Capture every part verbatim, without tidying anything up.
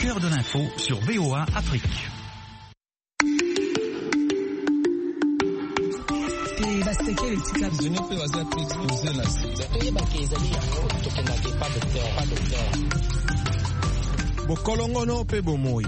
cœur de l'info sur V O A Afrique. Bokolongono pe bomoi.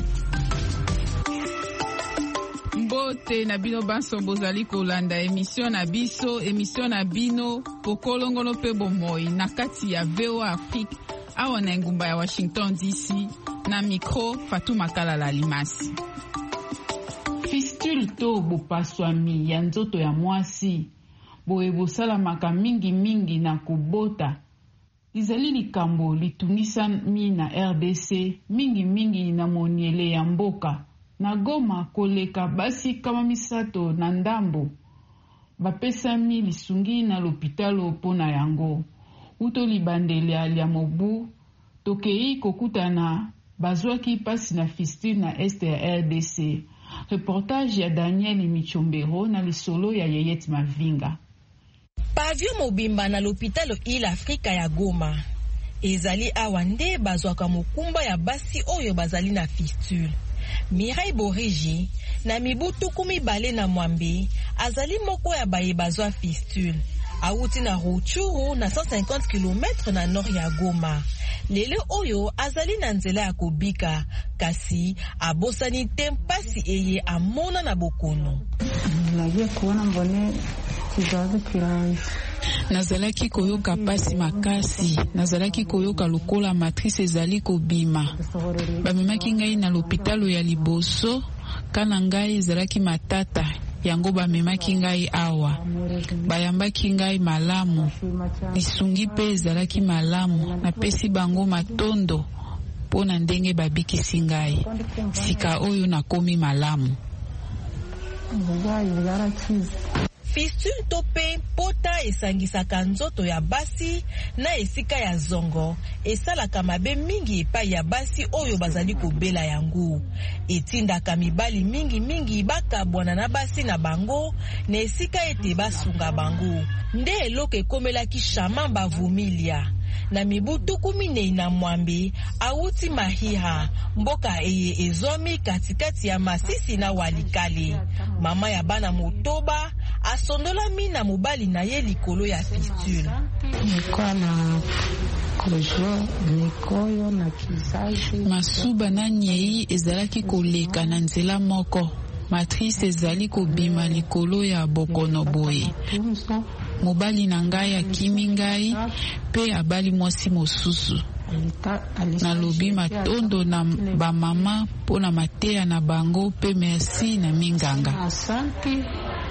Mbote na bino banso bozali kolanda emission na biso emission na bino bokolongono pe bomoi na kati ya V O A Afrique awa na ngumba ya Washington D C na micro Fatou Makalala Limasi. Fistule to bopaswami ya nzoto ya mwasi boye bosalamaka mingi mingi na kubota izali likambo litunisami na R D C mingi mingi na moniele ya mboka na Goma koleka basi kama misato na ndambo bapesami lisungi na lopitalo pona yango uto libandele alia mobu tokei kokutana bazwaki pasi na fistule na este ya R D C. Reportage ya Daniel Michombero na lisolo ya Yeyet Mavinga. Pavio mobimba na l'hôpital Il Afrika ya Goma ezali awa nde bazwaka mokumba ya basi oyo bazali na fistule. Mirai Borigi na mibutu kumi bale na mwambe azali moko ya baye bazwa fistule awuti na Ruchuru na cent cinquante kilomètres na nord ya Goma. Lele oyo azali na nzela ya kobika kasi abosani te mpasi eye amona na bokono. Nazalaki koyoka pasi makasi, nazalaki koyoka lokola matrice ezali kobima. Bamemaki ngai na l'hôpital ya liboso, kana ngai ezalaki matata, yango bamemaki ngai awa. Bayambaki ngai malamu, lisungi pe ezalaki malamu, napesi bango matondo, pona ndenge babikisi ngai. Sika oyo nakomi malamu. Fistule tope pota esangisaka nzoto ya basi na esika ya zongo esalaka mabe mingi epai ya basi oyo bazali kobela yango etindaka mibali mingi mingi bakabwana na basi na bango na esika ete basunga bango nde eloko ekomelaki shama bavumilia na mibutu kumi nei na mwambe awuti Mahiha mboka eye ezomi katikati ya Masisi na Walikale. Mama ya bana motoba asondola mina mobali na ye likolo ya fistule. Masuba na nyei ezalaki koleka na nzela moko. Matrice ezali kobima likolo ya bokono boye. Mobali na ngai akimi ngai pe abali mwasi mosusu. Nalobi matondo na bamama pona mateya na bango pe merci na minganga. Asante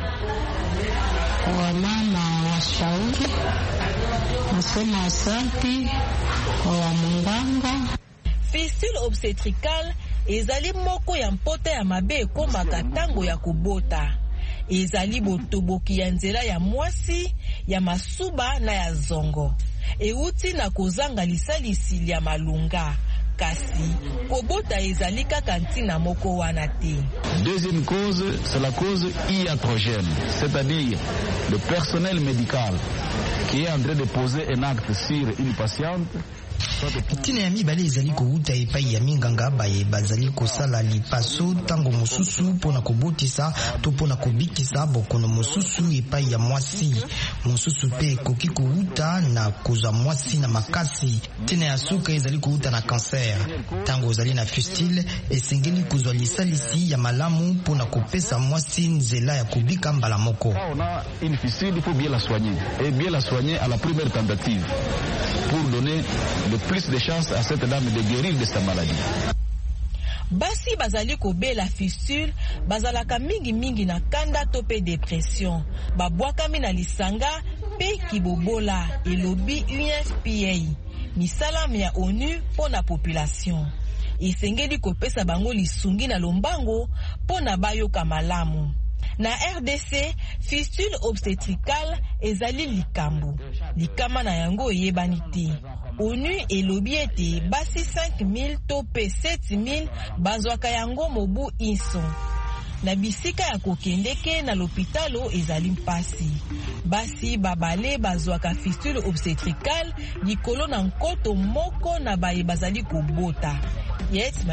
wa mama wa shauri, nasema asante wa munganga. Fistule obstétricale ezali moko ya mpota ya mabe ekomaka tango ya kobota. Ezali botoboki ya nzela ya mwasi, ya masuba na ya zongo. Euti na kozanga lisalisi ya malunga. Kasi kobota ezali kaka ntina moko wana te. Deuxième cause, c'est la cause iatrogène, c'est-à-dire le personnel médical qui est en train de poser un acte sur une patiente. Tina ya mibale ezali kouta epai ya minganga baye bazali kosala lipaso tango mosusu pona kobotisa to pona kobikisa bokono mosusu epai ya mwasi mosusu pe koki kouta na kozwa mwasi na makasi. Tina ya suka ezali kouta na cancer tango ezali na fistule esengeli kozwa lisalisi ya malamu pona kopesa mwasi nzela ya kobika mbala moko. On a une fistule, il faut bien la soigner et bien la soigner à la première tentative pour donner le plus de chances à cette dame de guérir de sa maladie. Basi bazali kobela fistule bazalaka mingi mingi na kanda to pe depression babwakami na lisanga pe kibobola elobi U N F P A misalamu ya ONU pona population isengeli kopesa bango lisungi na lombango pona bayoka malamu. Na R D C, fistule obstétricale ezali likambo. Likama na yango yebani te. ONU elobi ete basi cinq mille to pe sept mille bazwaka yango mobu inso. Na bisika ya kokendeke na l'hôpitalo ezali mpasi. Basi babale bazwaka fistule obstétricale likolo na nkoto moko na baye bazali kobota. Yes,